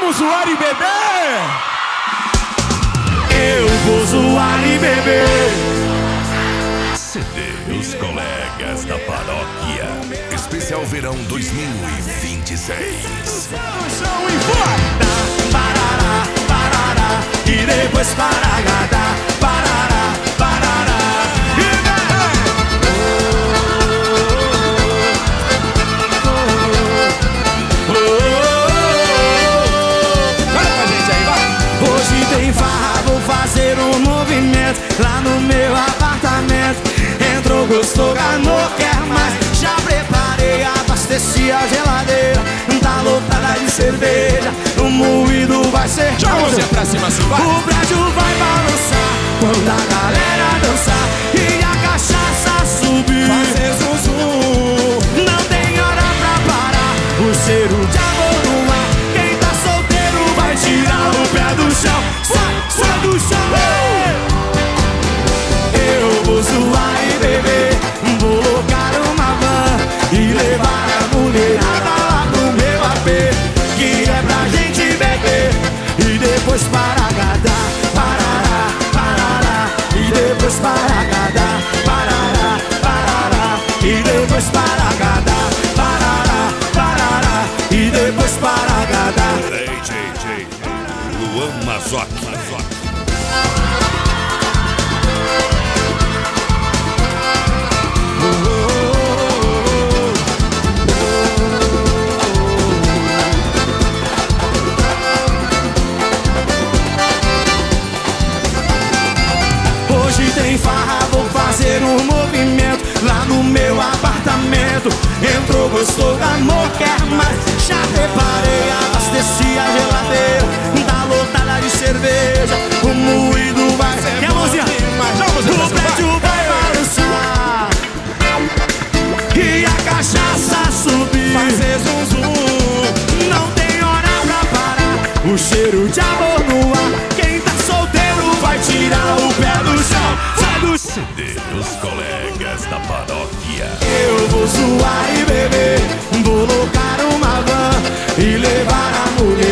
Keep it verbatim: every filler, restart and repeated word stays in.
Vamos zoar e beber! Eu vou zoar e beber. C D Os Colegas da Paróquia. Especial Verão dois mil e vinte e seis. Chão e fora! Parará, parará, e depois paragadá. Parará, parará, e vai com a gente aí, vai! Hoje tem farra, vou fazer um movimento lá no meu apartamento. Entrou, gostou, ganhou, quer mais. Já preparei, abasteci a geladeira. Tá lotada de cerveja, o moído vai ser. Joga a mãozinha pra cima assim, vai. O prédio vai balançar quando a galera dançar e a cachaça subir. Fazer zum zum. Não tem hora pra parar, o cheiro de amor no ar. Quem tá solteiro vai tirar o pé do chão. Sai, sai do chão. Eu vou zoar e beber, vou locar uma van e levar a mulherada lá no meu A P, que é pra gente beber e depois paragadá, parará, parará, e depois paragadá, parará, parará, e depois paragadá, parará, parará, e depois paragadá. Ei, J J, Luan Mazotti. Hoje tem farra, vou fazer um movimento lá no meu apartamento. Entrou, gostou, amor, quer mais. Já preparei, abasteci a geladeira. Tá lotada de cerveja, o moído vai. E a mãozinha? O prédio vai balançar e a cachaça subir. Fazer zum zum. Não tem hora pra parar, o cheiro de amor no ar. Quem tá solteiro vai tirar o pé do chão. Sai do C D Os Colegas da Paróquia. Eu vou zoar e beber, vou locar uma van e levar a mulher.